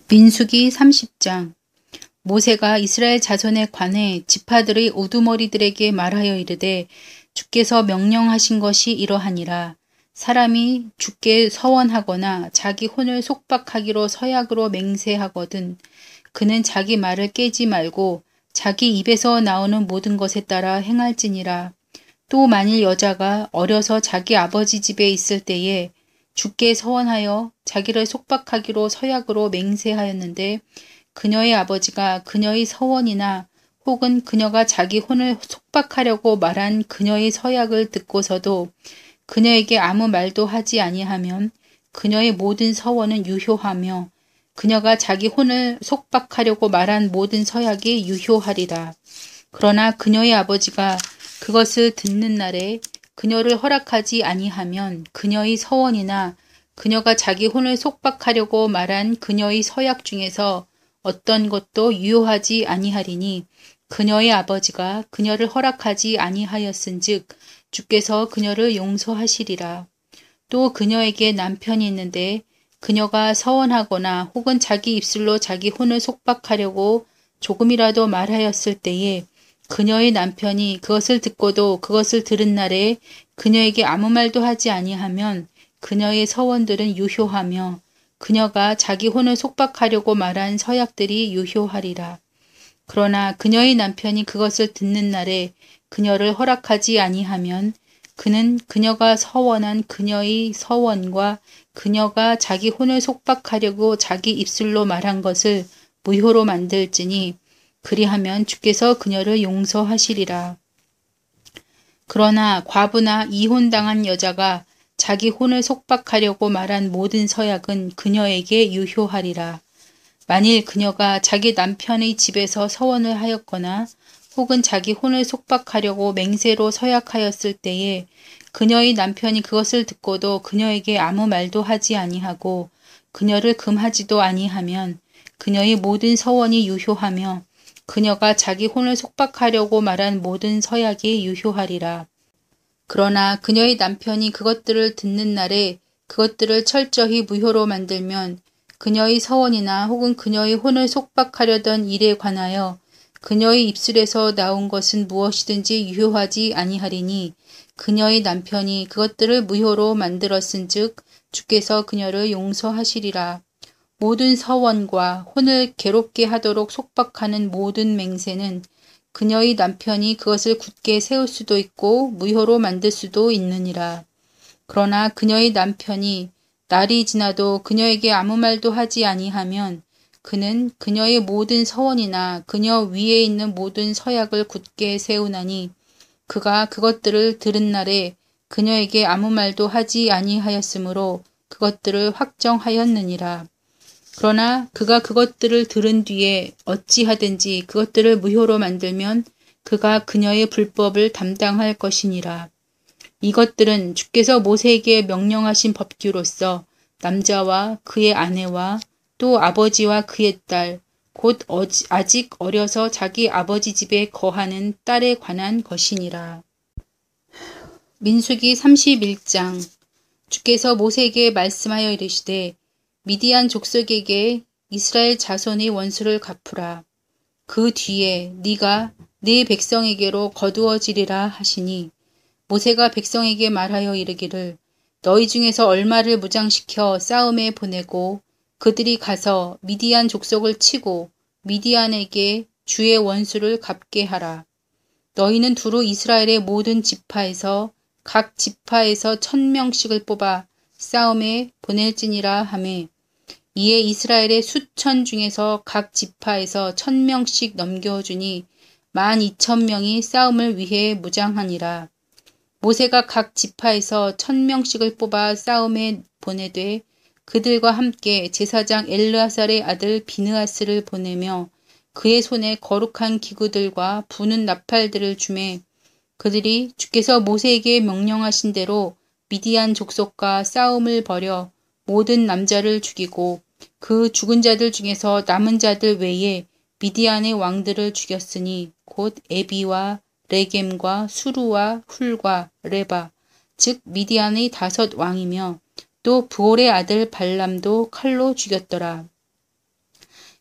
민수기 30장. 모세가 이스라엘 자손에 관해 지파들의 우두머리들에게 말하여 이르되 주께서 명령하신 것이 이러하니라. 사람이 주께 서원하거나 자기 혼을 속박하기로 서약으로 맹세하거든 그는 자기 말을 깨지 말고 자기 입에서 나오는 모든 것에 따라 행할지니라. 또 만일 여자가 어려서 자기 아버지 집에 있을 때에 주께 서원하여 자기를 속박하기로 서약으로 맹세하였는데 그녀의 아버지가 그녀의 서원이나 혹은 그녀가 자기 혼을 속박하려고 말한 그녀의 서약을 듣고서도 그녀에게 아무 말도 하지 아니하면 그녀의 모든 서원은 유효하며 그녀가 자기 혼을 속박하려고 말한 모든 서약이 유효하리라. 그러나 그녀의 아버지가 그것을 듣는 날에 그녀를 허락하지 아니하면 그녀의 서원이나 그녀가 자기 혼을 속박하려고 말한 그녀의 서약 중에서 어떤 것도 유효하지 아니하리니 그녀의 아버지가 그녀를 허락하지 아니하였은즉 주께서 그녀를 용서하시리라. 또 그녀에게 남편이 있는데 그녀가 서원하거나 혹은 자기 입술로 자기 혼을 속박하려고 조금이라도 말하였을 때에 그녀의 남편이 그것을 듣고도 그것을 들은 날에 그녀에게 아무 말도 하지 아니하면 그녀의 서원들은 유효하며 그녀가 자기 혼을 속박하려고 말한 서약들이 유효하리라. 그러나 그녀의 남편이 그것을 듣는 날에 그녀를 허락하지 아니하면 그는 그녀가 서원한 그녀의 서원과 그녀가 자기 혼을 속박하려고 자기 입술로 말한 것을 무효로 만들지니 그리하면 주께서 그녀를 용서하시리라. 그러나 과부나 이혼당한 여자가 자기 혼을 속박하려고 말한 모든 서약은 그녀에게 유효하리라. 만일 그녀가 자기 남편의 집에서 서원을 하였거나 혹은 자기 혼을 속박하려고 맹세로 서약하였을 때에 그녀의 남편이 그것을 듣고도 그녀에게 아무 말도 하지 아니하고 그녀를 금하지도 아니하면 그녀의 모든 서원이 유효하며 그녀가 자기 혼을 속박하려고 말한 모든 서약이 유효하리라. 그러나 그녀의 남편이 그것들을 듣는 날에 그것들을 철저히 무효로 만들면 그녀의 서원이나 혹은 그녀의 혼을 속박하려던 일에 관하여 그녀의 입술에서 나온 것은 무엇이든지 유효하지 아니하리니 그녀의 남편이 그것들을 무효로 만들었은즉 주께서 그녀를 용서하시리라. 모든 서원과 혼을 괴롭게 하도록 속박하는 모든 맹세는 그녀의 남편이 그것을 굳게 세울 수도 있고 무효로 만들 수도 있느니라. 그러나 그녀의 남편이 날이 지나도 그녀에게 아무 말도 하지 아니하면 그는 그녀의 모든 서원이나 그녀 위에 있는 모든 서약을 굳게 세우나니 그가 그것들을 들은 날에 그녀에게 아무 말도 하지 아니하였으므로 그것들을 확정하였느니라. 그러나 그가 그것들을 들은 뒤에 어찌하든지 그것들을 무효로 만들면 그가 그녀의 불법을 담당할 것이니라. 이것들은 주께서 모세에게 명령하신 법규로서 남자와 그의 아내와 또 아버지와 그의 딸, 곧 아직 어려서 자기 아버지 집에 거하는 딸에 관한 것이니라. 민수기 31장. 주께서 모세에게 말씀하여 이르시되 미디안 족속에게 이스라엘 자손의 원수를 갚으라. 그 뒤에 네가 네 백성에게로 거두어지리라 하시니 모세가 백성에게 말하여 이르기를 너희 중에서 얼마를 무장시켜 싸움에 보내고 그들이 가서 미디안 족속을 치고 미디안에게 주의 원수를 갚게 하라. 너희는 두루 이스라엘의 모든 지파에서 각 지파에서 1000명씩을 뽑아 싸움에 보낼지니라 하매 이에 이스라엘의 수천 중에서 각 지파에서 1000명씩 넘겨주니 12,000명이 싸움을 위해 무장하니라. 모세가 각 지파에서 1000명씩을 뽑아 싸움에 보내되 그들과 함께 제사장 엘르아살의 아들 비느하스를 보내며 그의 손에 거룩한 기구들과 부는 나팔들을 주매 그들이 주께서 모세에게 명령하신 대로 미디안 족속과 싸움을 벌여 모든 남자를 죽이고 그 죽은 자들 중에서 남은 자들 외에 미디안의 왕들을 죽였으니 곧 에비와 레겜과 수루와 훌과 레바 즉 미디안의 5 왕이며 또 부올의 아들 발람도 칼로 죽였더라.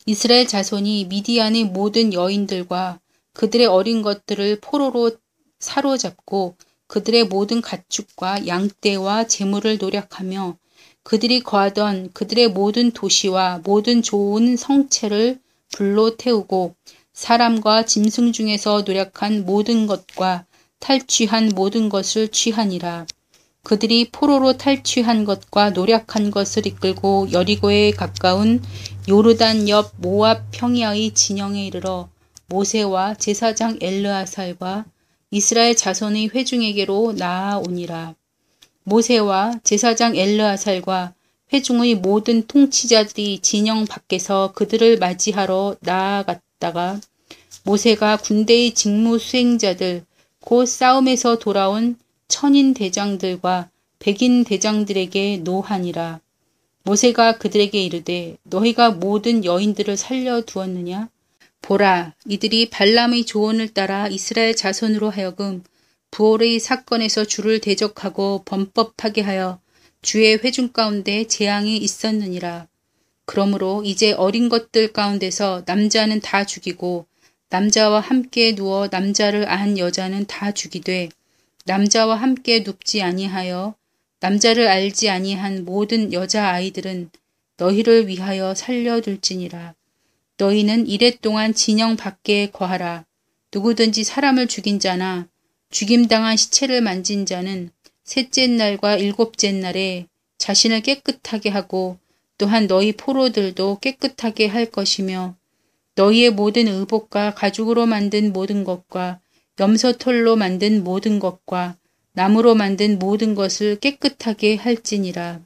이스라엘 자손이 미디안의 모든 여인들과 그들의 어린 것들을 포로로 사로잡고 그들의 모든 가축과 양떼와 재물을 노략하며 그들이 거하던 그들의 모든 도시와 모든 좋은 성체를 불로 태우고 사람과 짐승 중에서 노략한 모든 것과 탈취한 모든 것을 취하니라. 그들이 포로로 탈취한 것과 노략한 것을 이끌고 여리고에 가까운 요르단 옆 모압 평야의 진영에 이르러 모세와 제사장 엘르아살과 이스라엘 자손의 회중에게로 나아오니라. 모세와 제사장 엘르아살과 회중의 모든 통치자들이 진영 밖에서 그들을 맞이하러 나아갔다가 모세가 군대의 직무 수행자들 곧 싸움에서 돌아온 천인 대장들과 백인 대장들에게 노하니라. 모세가 그들에게 이르되 너희가 모든 여인들을 살려두었느냐? 보라, 이들이 발람의 조언을 따라 이스라엘 자손으로 하여금 부올의 사건에서 주를 대적하고 범법하게 하여 주의 회중 가운데 재앙이 있었느니라. 그러므로 이제 어린 것들 가운데서 남자는 다 죽이고 남자와 함께 누워 남자를 안 여자는 다 죽이되 남자와 함께 눕지 아니하여 남자를 알지 아니한 모든 여자아이들은 너희를 위하여 살려둘지니라. 너희는 이랫동안 진영 밖에 거하라. 누구든지 사람을 죽인 자나 죽임당한 시체를 만진 자는 셋째 날과 일곱째 날에 자신을 깨끗하게 하고 또한 너희 포로들도 깨끗하게 할 것이며 너희의 모든 의복과 가죽으로 만든 모든 것과 염소털로 만든 모든 것과 나무로 만든 모든 것을 깨끗하게 할지니라.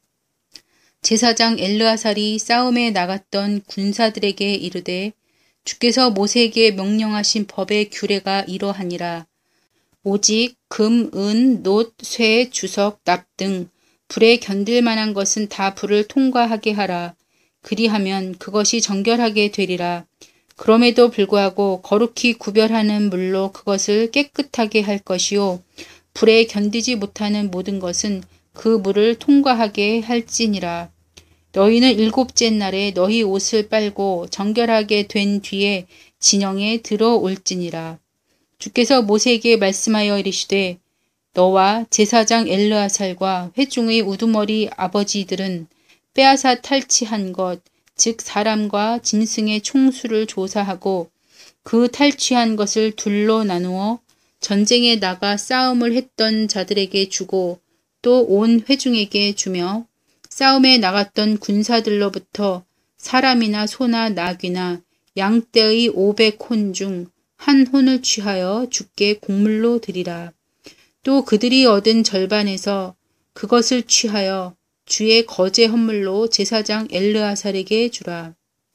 제사장 엘르아살이 싸움에 나갔던 군사들에게 이르되 주께서 모세에게 명령하신 법의 규례가 이러하니라. 오직 금, 은, 놋, 쇠, 주석, 납 등 불에 견딜 만한 것은 다 불을 통과하게 하라. 그리하면 그것이 정결하게 되리라. 그럼에도 불구하고 거룩히 구별하는 물로 그것을 깨끗하게 할 것이요. 불에 견디지 못하는 모든 것은 그 물을 통과하게 할지니라. 너희는 일곱째 날에 너희 옷을 빨고 정결하게 된 뒤에 진영에 들어올지니라. 주께서 모세에게 말씀하여 이르시되 너와 제사장 엘르아살과 회중의 우두머리 아버지들은 빼앗아 탈취한 것, 즉 사람과 짐승의 총수를 조사하고 그 탈취한 것을 둘로 나누어 전쟁에 나가 싸움을 했던 자들에게 주고 또 온 회중에게 주며 싸움에 나갔던 군사들로부터 사람이나 소나 나귀나 양떼의 500혼 중 한 혼을 취하여 주께 곡물로 드리라. 또 그들이 얻은 절반에서 그것을 취하여 주의 거제 헌물로 제사장 엘르아살에게 주라.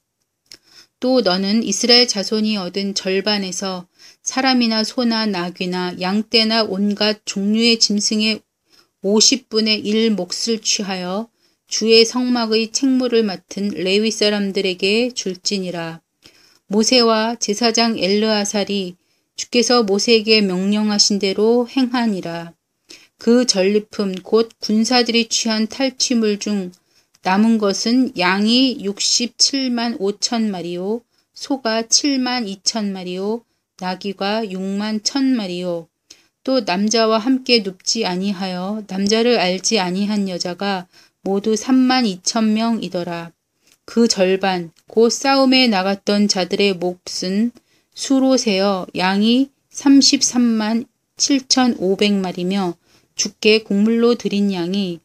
또 너는 이스라엘 자손이 얻은 절반에서 사람이나 소나 나귀나 양떼나 온갖 종류의 짐승의 50분의 1 몫을 취하여 주의 성막의 책무를 맡은 레위 사람들에게 줄지니라. 모세와 제사장 엘르아살이 주께서 모세에게 명령하신 대로 행하니라. 그 전리품 곧 군사들이 취한 탈취물 중 남은 것은 양이 67만 5천 마리요, 소가 7만 2천 마리요, 나귀가 6만 1천 마리요. 또 남자와 함께 눕지 아니하여 남자를 알지 아니한 여자가 모두 3만 2천 명이더라. 그 절반 곧 싸움에 나갔던 자들의 몫은 수로 세어 양이 33만 7,500마리며 주께 곡물로 드린 양이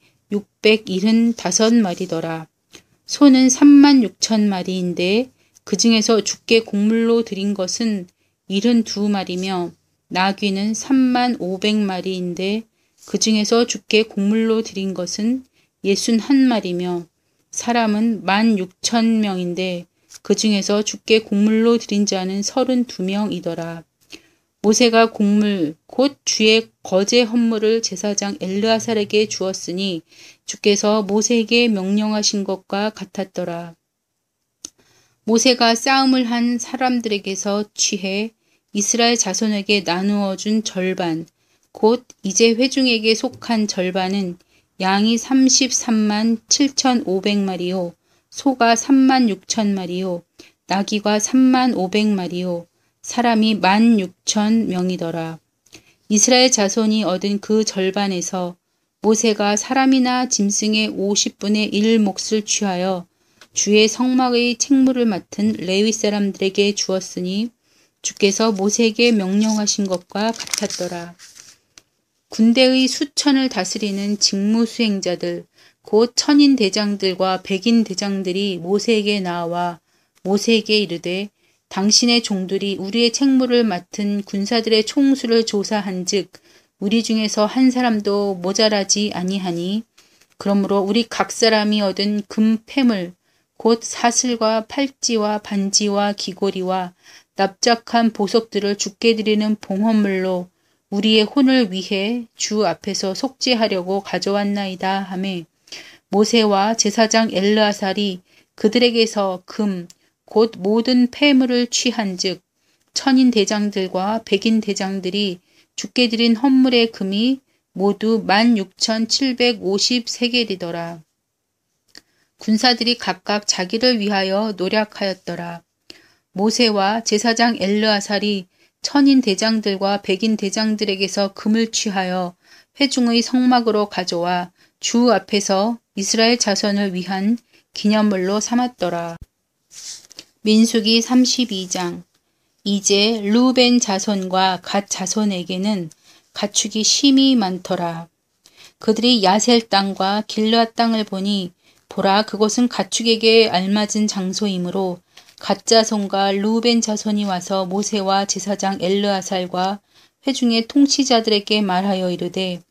675마리더라. 소는 3만 6천 마리인데 그 중에서 주께 곡물로 드린 것은 72마리며 나귀는 3만 500마리인데 그 중에서 주께 곡물로 드린 것은 61마리며 사람은 16,000명인데 그 중에서 주께 곡물로 드린 자는 32명이더라. 모세가 곡물 곧 주의 거제 헌물을 제사장 엘르아살에게 주었으니 주께서 모세에게 명령하신 것과 같았더라. 모세가 싸움을 한 사람들에게서 취해 이스라엘 자손에게 나누어 준 절반 곧 이제 회중에게 속한 절반은 양이 33만 7,500마리요 소가 36,000마리요 나귀가 35,000마리요 사람이 16,000명이더라. 이스라엘 자손이 얻은 그 절반에서 모세가 사람이나 짐승의 50분의 1 몫을 취하여 주의 성막의 책무를 맡은 레위 사람들에게 주었으니 주께서 모세에게 명령하신 것과 같았더라. 군대의 수천을 다스리는 직무 수행자들 곧 천인 대장들과 백인 대장들이 모세에게 나와 모세에게 이르되 당신의 종들이 우리의 책무를 맡은 군사들의 총수를 조사한즉 우리 중에서 한 사람도 모자라지 아니하니 그러므로 우리 각 사람이 얻은 금 패물 곧 사슬과 팔찌와 반지와 귀고리와 납작한 보석들을 주께 드리는 봉헌물로 우리의 혼을 위해 주 앞에서 속죄하려고 가져왔나이다 하매 모세와 제사장 엘르아살이 그들에게서 금 곧 모든 폐물을 취한즉 천인 대장들과 백인 대장들이 주께 드린 헌물의 금이 모두 16,750세겔이더라. 군사들이 각각 자기를 위하여 노력하였더라. 모세와 제사장 엘르아살이 천인 대장들과 백인 대장들에게서 금을 취하여 회중의 성막으로 가져와 주 앞에서 이스라엘 자손을 위한 기념물로 삼았더라. 민수기 32장. 이제 르우벤 자손과 갓 자손에게는 가축이 심히 많더라. 그들이 야셀 땅과 길르앗 땅을 보니 보라 그곳은 가축에게 알맞은 장소이므로 갓 자손과 르우벤 자손이 와서 모세와 제사장 엘르아살과 회중의 통치자들에게 말하여 이르되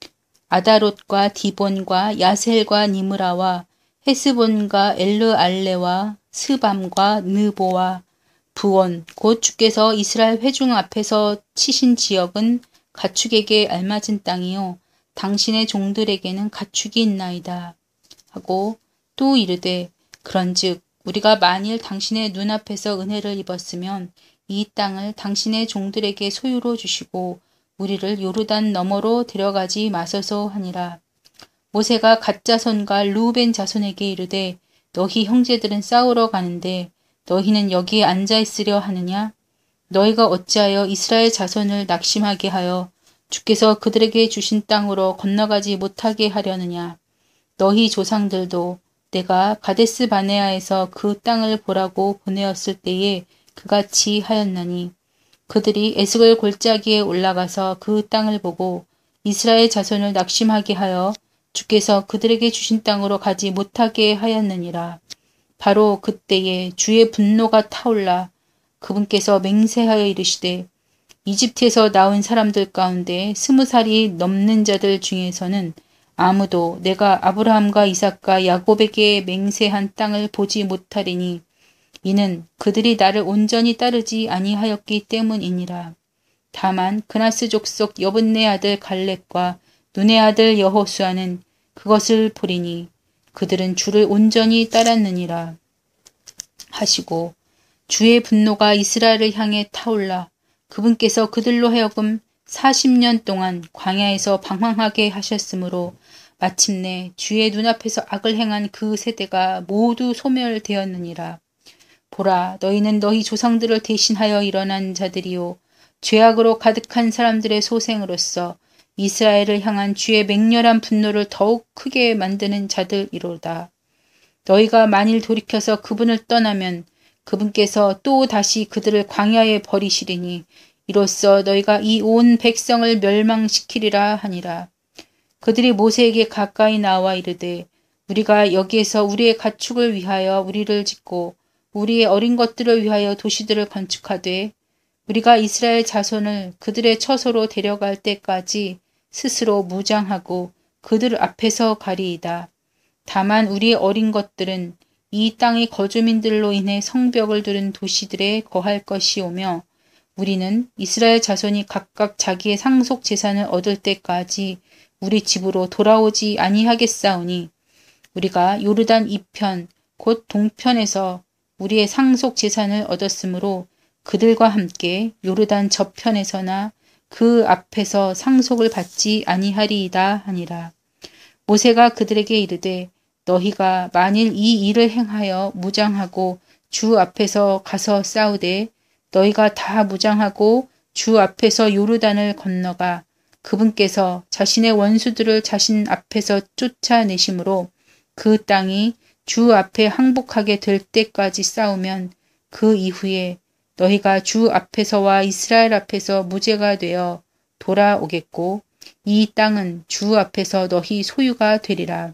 아다롯과 디본과 야셀과 니므라와 헤스본과 엘르알레와 스밤과 느보와 부온 곧 주께서 이스라엘 회중 앞에서 치신 지역은 가축에게 알맞은 땅이요 당신의 종들에게는 가축이 있나이다 하고 또 이르되 그런즉 우리가 만일 당신의 눈앞에서 은혜를 입었으면 이 땅을 당신의 종들에게 소유로 주시고 우리를 요르단 너머로 데려가지 마소서 하니라. 모세가 갓 자손과 르우벤 자손에게 이르되 너희 형제들은 싸우러 가는데 너희는 여기에 앉아 있으려 하느냐? 너희가 어찌하여 이스라엘 자손을 낙심하게 하여 주께서 그들에게 주신 땅으로 건너가지 못하게 하려느냐? 너희 조상들도 내가 가데스 바네아에서 그 땅을 보라고 보내었을 때에 그같이 하였나니 그들이 에스골 골짜기에 올라가서 그 땅을 보고 이스라엘 자손을 낙심하게 하여 주께서 그들에게 주신 땅으로 가지 못하게 하였느니라. 바로 그때에 주의 분노가 타올라 그분께서 맹세하여 이르시되 이집트에서 나온 사람들 가운데 20살이 넘는 자들 중에서는 아무도 내가 아브라함과 이삭과 야곱에게 맹세한 땅을 보지 못하리니 이는 그들이 나를 온전히 따르지 아니하였기 때문이니라. 다만 그나스 족속 여분네 아들 갈렙과 눈의 아들 여호수아는 그것을 보리니 그들은 주를 온전히 따랐느니라 하시고 주의 분노가 이스라엘을 향해 타올라 그분께서 그들로 하여금 40년 동안 광야에서 방황하게 하셨으므로 마침내 주의 눈앞에서 악을 행한 그 세대가 모두 소멸되었느니라. 보라 너희는 너희 조상들을 대신하여 일어난 자들이요 죄악으로 가득한 사람들의 소생으로서 이스라엘을 향한 주의 맹렬한 분노를 더욱 크게 만드는 자들이로다. 너희가 만일 돌이켜서 그분을 떠나면 그분께서 또 다시 그들을 광야에 버리시리니 이로써 너희가 이 온 백성을 멸망시키리라 하니라. 그들이 모세에게 가까이 나와 이르되 우리가 여기에서 우리의 가축을 위하여 우리를 짓고 우리의 어린 것들을 위하여 도시들을 건축하되 우리가 이스라엘 자손을 그들의 처소로 데려갈 때까지 스스로 무장하고 그들 앞에서 가리이다. 다만 우리의 어린 것들은 이 땅의 거주민들로 인해 성벽을 두른 도시들에 거할 것이오며 우리는 이스라엘 자손이 각각 자기의 상속 재산을 얻을 때까지 우리 집으로 돌아오지 아니하겠사오니 우리가 요르단 이편 곧 동편에서 우리의 상속 재산을 얻었으므로 그들과 함께 요르단 저편에서나 그 앞에서 상속을 받지 아니하리이다 하니라. 모세가 그들에게 이르되 너희가 만일 이 일을 행하여 무장하고 주 앞에서 가서 싸우되 너희가 다 무장하고 주 앞에서 요르단을 건너가 그분께서 자신의 원수들을 자신 앞에서 쫓아내심으로 그 땅이 주 앞에 항복하게 될 때까지 싸우면 그 이후에 너희가 주 앞에서와 이스라엘 앞에서 무죄가 되어 돌아오겠고 이 땅은 주 앞에서 너희 소유가 되리라.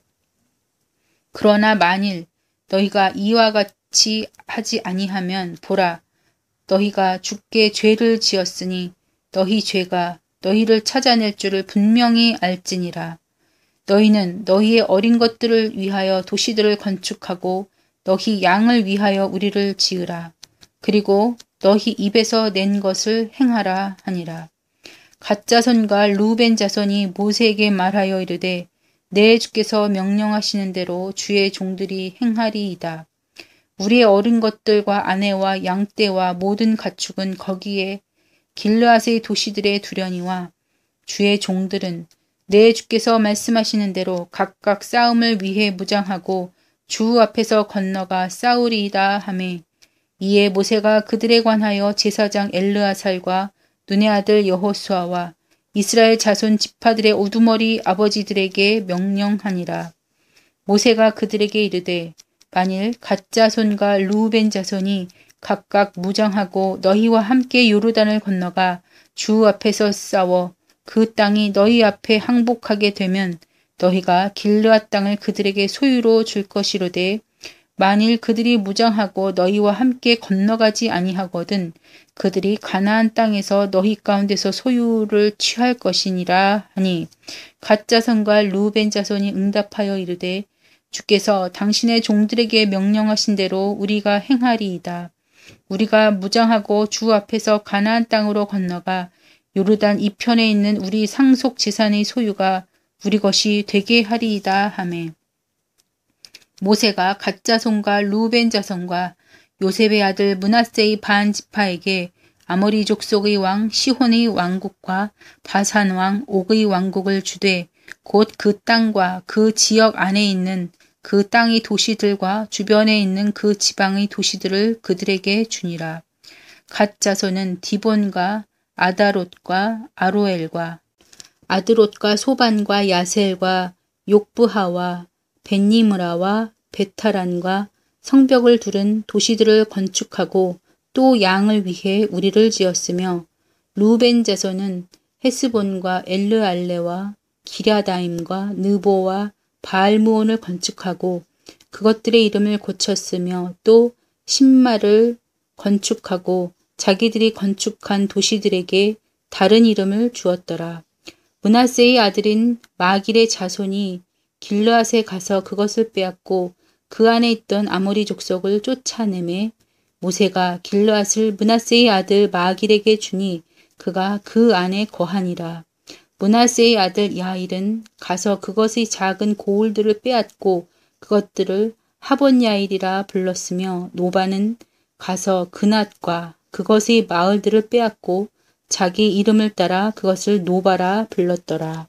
그러나 만일 너희가 이와 같이 하지 아니하면 보라, 너희가 주께 죄를 지었으니 너희 죄가 너희를 찾아낼 줄을 분명히 알지니라. 너희는 너희의 어린 것들을 위하여 도시들을 건축하고 너희 양을 위하여 우리를 지으라. 그리고 너희 입에서 낸 것을 행하라 하니라. 갓 자손과 루벤 자손이 모세에게 말하여 이르되 내 주께서 명령하시는 대로 주의 종들이 행하리이다. 우리의 어린 것들과 아내와 양떼와 모든 가축은 거기에 길르앗의 도시들에 두려니와 주의 종들은 내 주께서 말씀하시는 대로 각각 싸움을 위해 무장하고 주 앞에서 건너가 싸우리이다 하매 이에 모세가 그들에 관하여 제사장 엘르아살과 눈의 아들 여호수아와 이스라엘 자손 지파들의 우두머리 아버지들에게 명령하니라. 모세가 그들에게 이르되 만일 갓 자손과 루벤 자손이 각각 무장하고 너희와 함께 요르단을 건너가 주 앞에서 싸워 그 땅이 너희 앞에 항복하게 되면 너희가 길르앗 땅을 그들에게 소유로 줄 것이로되 만일 그들이 무장하고 너희와 함께 건너가지 아니하거든 그들이 가나안 땅에서 너희 가운데서 소유를 취할 것이니라 하니 갓 자손과 루벤 자손이 응답하여 이르되 주께서 당신의 종들에게 명령하신 대로 우리가 행하리이다. 우리가 무장하고 주 앞에서 가나안 땅으로 건너가 요르단 이편에 있는 우리 상속 재산의 소유가 우리 것이 되게 하리이다 하매 모세가 갓 자손과 루벤 자손과 요셉의 아들 므낫세의 반 지파에게 아모리 족속의 왕 시혼의 왕국과 바산 왕 옥의 왕국을 주되 곧 그 땅과 그 지역 안에 있는 그 땅의 도시들과 주변에 있는 그 지방의 도시들을 그들에게 주니라. 갓 자손은 디본과 아다롯과 아로엘과 아드롯과 소반과 야셀과 욕부하와 벤니므라와 베타란과 성벽을 두른 도시들을 건축하고 또 양을 위해 우리를 지었으며 루벤 자손은 헤스본과 엘르알레와 기랴다임과 느보와 바알무온을 건축하고 그것들의 이름을 고쳤으며 또 신마를 건축하고 자기들이 건축한 도시들에게 다른 이름을 주었더라. 므낫세의 아들인 마길의 자손이 길르앗에 가서 그것을 빼앗고 그 안에 있던 아모리 족속을 쫓아내매 모세가 길르앗을 므낫세의 아들 마길에게 주니 그가 그 안에 거하니라. 므낫세의 아들 야일은 가서 그것의 작은 고을들을 빼앗고 그것들을 하본야일이라 불렀으며 노바는 가서 그낫과 그것의 마을들을 빼앗고 자기 이름을 따라 그것을 노바라 불렀더라.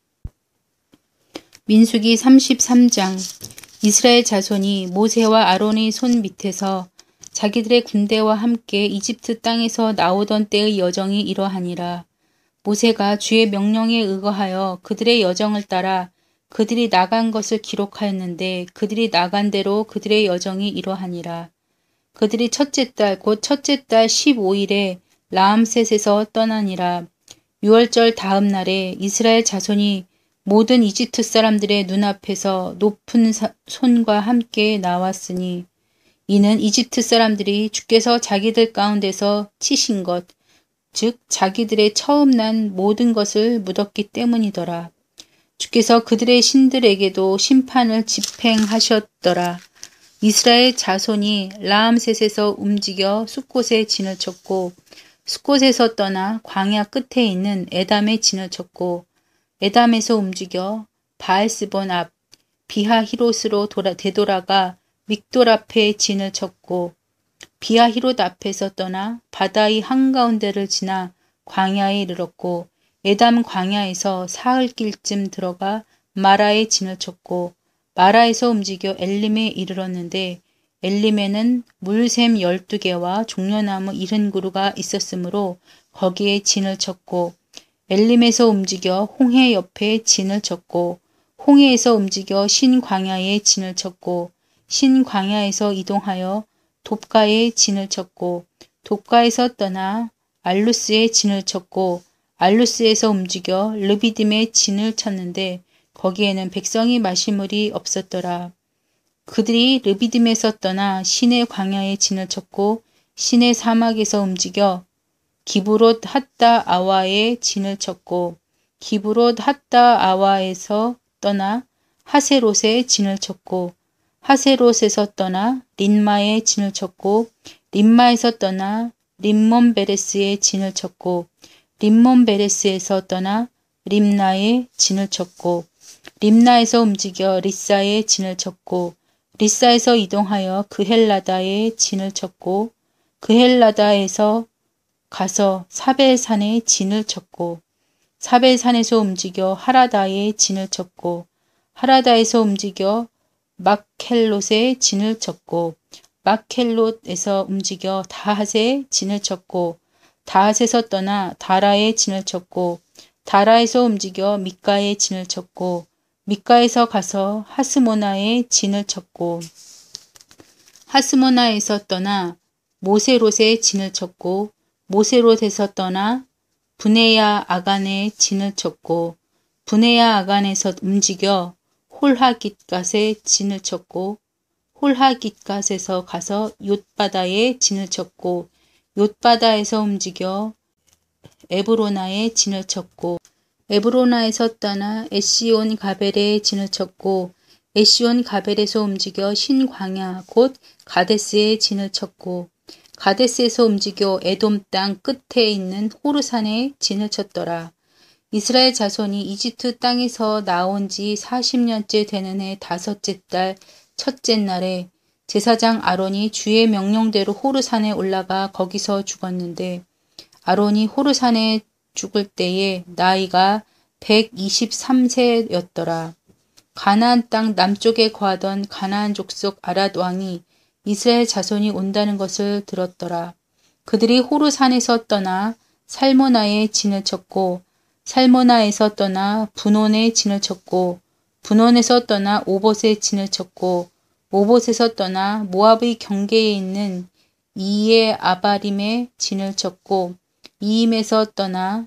민수기 33장. 이스라엘 자손이 모세와 아론의 손 밑에서 자기들의 군대와 함께 이집트 땅에서 나오던 때의 여정이 이러하니라. 모세가 주의 명령에 의거하여 그들의 여정을 따라 그들이 나간 것을 기록하였는데 그들이 나간 대로 그들의 여정이 이러하니라. 그들이 첫째 달 곧 첫째 달 15일에 라암셋에서 떠나니라. 6월절 다음 날에 이스라엘 자손이 모든 이집트 사람들의 눈앞에서 높은 손과 함께 나왔으니 이는 이집트 사람들이 주께서 자기들 가운데서 치신 것, 즉 자기들의 처음 난 모든 것을 묻었기 때문이더라. 주께서 그들의 신들에게도 심판을 집행하셨더라. 이스라엘 자손이 라암셋에서 움직여 숫곳에 진을 쳤고 숫곳에서 떠나 광야 끝에 있는 에담에 진을 쳤고 에담에서 움직여 바알스본 앞 비하히롯으로 되돌아가 믹돌 앞에 진을 쳤고 비하히롯 앞에서 떠나 바다의 한가운데를 지나 광야에 이르렀고 에담 광야에서 사흘길쯤 들어가 마라에 진을 쳤고 마라에서 움직여 엘림에 이르렀는데 엘림에는 물샘 12개와 종려나무 70그루가 있었으므로 거기에 진을 쳤고 엘림에서 움직여 홍해 옆에 진을 쳤고 홍해에서 움직여 신광야에 진을 쳤고 신광야에서 이동하여 돕가에 진을 쳤고 돕가에서 떠나 알루스에 진을 쳤고 알루스에서 움직여 르비딤에 진을 쳤는데 거기에는 백성이 마실 물이 없었더라. 그들이 르비딤에서 떠나 신의 광야에 진을 쳤고 신의 사막에서 움직여 기브롯 핫다 아와에 진을 쳤고 기브롯 핫다 아와에서 떠나 하세롯에 진을 쳤고 하세롯에서 떠나 린마에 진을 쳤고 린마에서 떠나 림몬 베레스에 진을 쳤고 림몬 베레스에서 떠나 림나에 진을 쳤고 림나에서 움직여 리사에 진을 쳤고 리사에서 이동하여 그헬라다에 진을 쳤고 그헬라다에서 가서 사벨산에 진을 쳤고 사벨산에서 움직여 하라다에 진을 쳤고 하라다에서 움직여 막헬롯에 진을 쳤고 막헬롯에서 움직여 다핫에 진을 쳤고 다핫에서 떠나 다라에 진을 쳤고 다라에서 움직여 미가에 진을 쳤고 미가에서 가서 하스모나에 진을 쳤고 하스모나에서 떠나 모세롯에 진을 쳤고 모세롯에서 떠나 브네야 아간에 진을 쳤고 브네야 아간에서 움직여 홀하깃갓에 진을 쳤고 홀하깃갓에서 가서 욤바다에 진을 쳤고 욤바다에서 움직여 에브로나에 진을 쳤고 에브로나에서 떠나 에시온 가벨에 진을 쳤고 에시온 가벨에서 움직여 신광야 곧 가데스에 진을 쳤고 가데스에서 움직여 에돔 땅 끝에 있는 호르산에 진을 쳤더라. 이스라엘 자손이 이집트 땅에서 나온 지 40년째 되는 해 5째 달 첫째 날에 제사장 아론이 주의 명령대로 호르산에 올라가 거기서 죽었는데 아론이 호르산에 죽을 때에 나이가 123세였더라. 가나안 땅 남쪽에 거하던 가나안 족속 아랏 왕이 이스라엘 자손이 온다는 것을 들었더라. 그들이 호르산에서 떠나 살모나에 진을 쳤고 살모나에서 떠나 분온에 진을 쳤고 분온에서 떠나 오봇에 진을 쳤고 오봇에서 떠나 모압의 경계에 있는 이에 아바림에 진을 쳤고 이임에서 떠나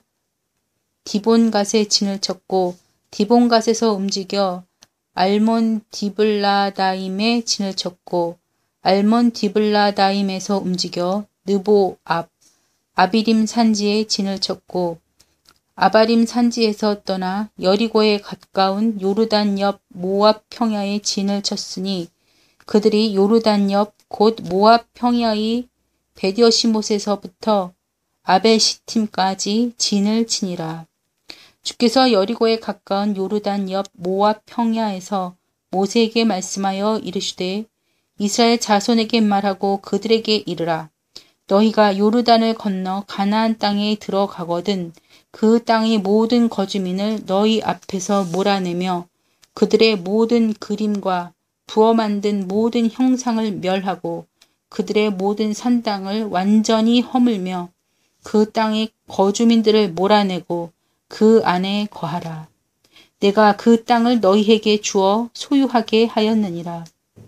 디본갓에 진을 쳤고 디본갓에서 움직여 알몬 디블라다임에 진을 쳤고 알몬 디블라다임에서 움직여 느보 앞 아비림 산지에 진을 쳤고 아바림 산지에서 떠나 여리고에 가까운 요르단 옆 모압 평야에 진을 쳤으니 그들이 요르단 옆 곧 모압 평야의 베디어시못에서부터 아벨시팀까지 진을 치니라. 주께서 여리고에 가까운 요르단 옆 모압 평야에서 모세에게 말씀하여 이르시되 이스라엘 자손에게 말하고 그들에게 이르라. 너희가 요르단을 건너 가나안 땅에 들어가거든 그 땅의 모든 거주민을 너희 앞에서 몰아내며 그들의 모든 그림과 부어 만든 모든 형상을 멸하고 그들의 모든 산당을 완전히 허물며 그 땅의 거주민들을 몰아내고 그 안에 거하라. 내가 그 땅을 너희에게 주어 소유하게 하였느니라.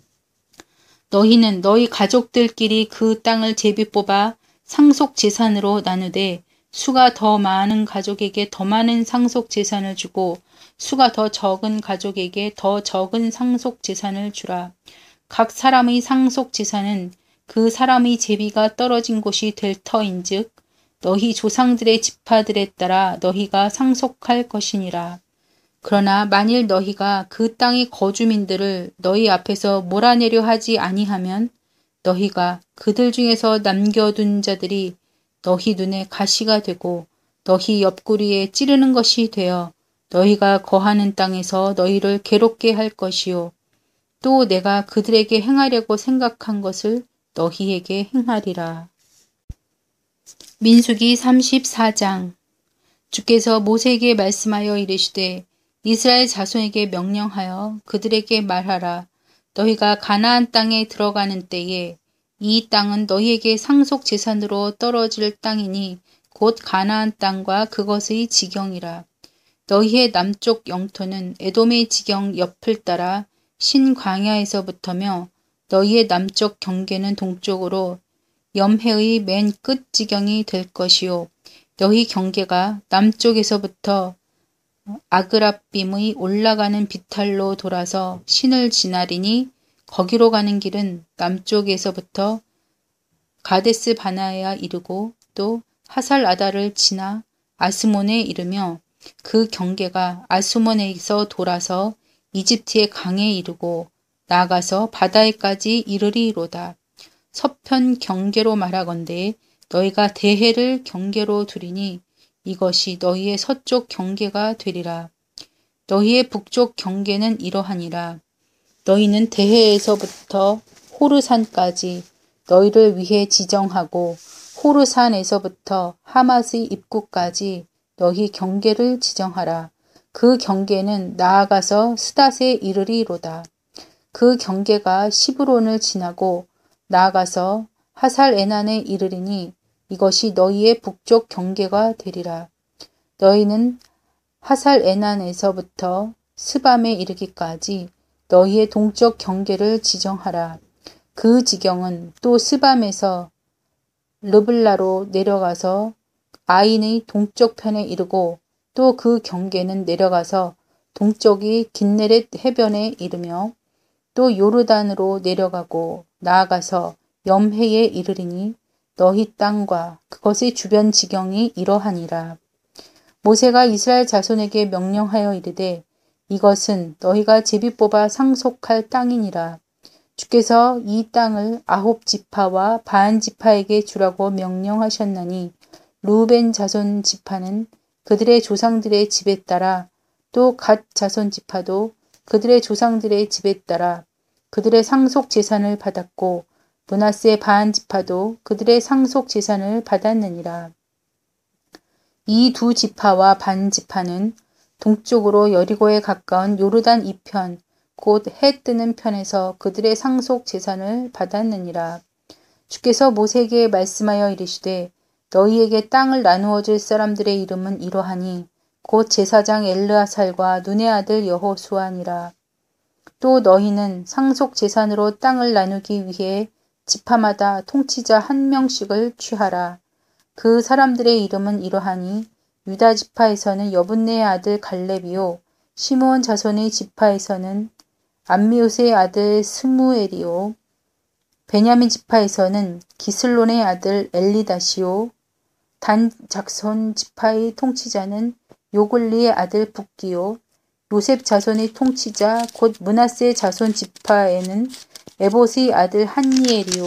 너희는 너희 가족들끼리 그 땅을 제비 뽑아 상속 재산으로 나누되 수가 더 많은 가족에게 더 많은 상속 재산을 주고 수가 더 적은 가족에게 더 적은 상속 재산을 주라. 각 사람의 상속 재산은 그 사람의 제비가 떨어진 곳이 될 터인즉 너희 조상들의 지파들에 따라 너희가 상속할 것이니라. 그러나 만일 너희가 그 땅의 거주민들을 너희 앞에서 몰아내려 하지 아니하면 너희가 그들 중에서 남겨둔 자들이 너희 눈에 가시가 되고 너희 옆구리에 찌르는 것이 되어 너희가 거하는 땅에서 너희를 괴롭게 할 것이요. 또 내가 그들에게 행하려고 생각한 것을 너희에게 행하리라. 민수기 34장. 주께서 모세에게 말씀하여 이르시되 이스라엘 자손에게 명령하여 그들에게 말하라. 너희가 가나안 땅에 들어가는 때에 이 땅은 너희에게 상속 재산으로 떨어질 땅이니 곧 가나안 땅과 그것의 지경이라. 너희의 남쪽 영토는 에돔의 지경 옆을 따라 신광야에서부터며 너희의 남쪽 경계는 동쪽으로 염해의 맨 끝 지경이 될 것이요. 너희 경계가 남쪽에서부터 아그라빔의 올라가는 비탈로 돌아서 신을 지나리니 거기로 가는 길은 남쪽에서부터 가데스 바나에야 이르고 또 하살 아다를 지나 아스몬에 이르며 그 경계가 아스몬에서 돌아서 이집트의 강에 이르고 나아가서 바다에까지 이르리로다. 서편 경계로 말하건대 너희가 대해를 경계로 두리니 이것이 너희의 서쪽 경계가 되리라. 너희의 북쪽 경계는 이러하니라. 너희는 대해에서부터 호르산까지 너희를 위해 지정하고 호르산에서부터 하맛의 입구까지 너희 경계를 지정하라. 그 경계는 나아가서 스닷에 이르리로다. 그 경계가 시브론을 지나고 나아가서 하살 에난에 이르리니 이것이 너희의 북쪽 경계가 되리라. 너희는 하살 에난에서부터 스밤에 이르기까지 너희의 동쪽 경계를 지정하라. 그 지경은 또 스밤에서 르블라로 내려가서 아인의 동쪽 편에 이르고 또 그 경계는 내려가서 동쪽이 긴네렛 해변에 이르며 또 요르단으로 내려가고 나아가서 염해에 이르리니 너희 땅과 그것의 주변 지경이 이러하니라. 모세가 이스라엘 자손에게 명령하여 이르되 이것은 너희가 제비 뽑아 상속할 땅이니라. 주께서 이 땅을 아홉 지파와 반 지파에게 주라고 명령하셨나니 루벤 자손 지파는 그들의 조상들의 집에 따라 또 갓 자손 지파도 그들의 조상들의 집에 따라 그들의 상속 재산을 받았고 므낫세 반 지파도 그들의 상속 재산을 받았느니라. 이 두 지파와 반 지파는 동쪽으로 여리고에 가까운 요르단 이편 곧 해 뜨는 편에서 그들의 상속 재산을 받았느니라. 주께서 모세에게 말씀하여 이르시되 너희에게 땅을 나누어 줄 사람들의 이름은 이러하니 곧 제사장 엘르아살과 눈의 아들 여호수아니라. 또 너희는 상속 재산으로 땅을 나누기 위해 지파마다 통치자 한 명씩을 취하라. 그 사람들의 이름은 이러하니 유다 지파에서는 여분네의 아들 갈렙이요 시므온 자손의 지파에서는 암미옷의 아들 스무엘이요 베냐민 지파에서는 기슬론의 아들 엘리다시요 단 작손 지파의 통치자는 요글리의 아들 붓기요 요셉 자손의 통치자 곧 므낫세 자손 지파에는 에봇의 아들 한니엘이요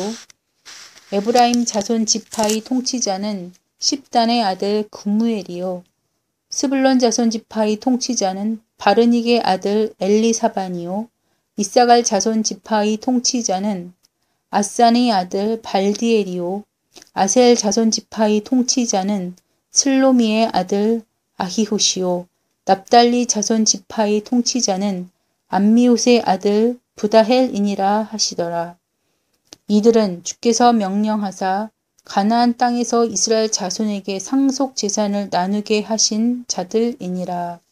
에브라임 자손 지파의 통치자는 십단의 아들 구무엘이요 스불론 자손 지파의 통치자는 바르닉의 아들 엘리사반이요 이사갈 자손 지파의 통치자는 아산의 아들 발디엘이요 아셀 자손 지파의 통치자는 슬로미의 아들 아히후시요 납달리 자손 지파의 통치자는 암미옷의 아들 부다헬이니라 하시더라. 이들은 주께서 명령하사 가나안 땅에서 이스라엘 자손에게 상속 재산을 나누게 하신 자들이니라.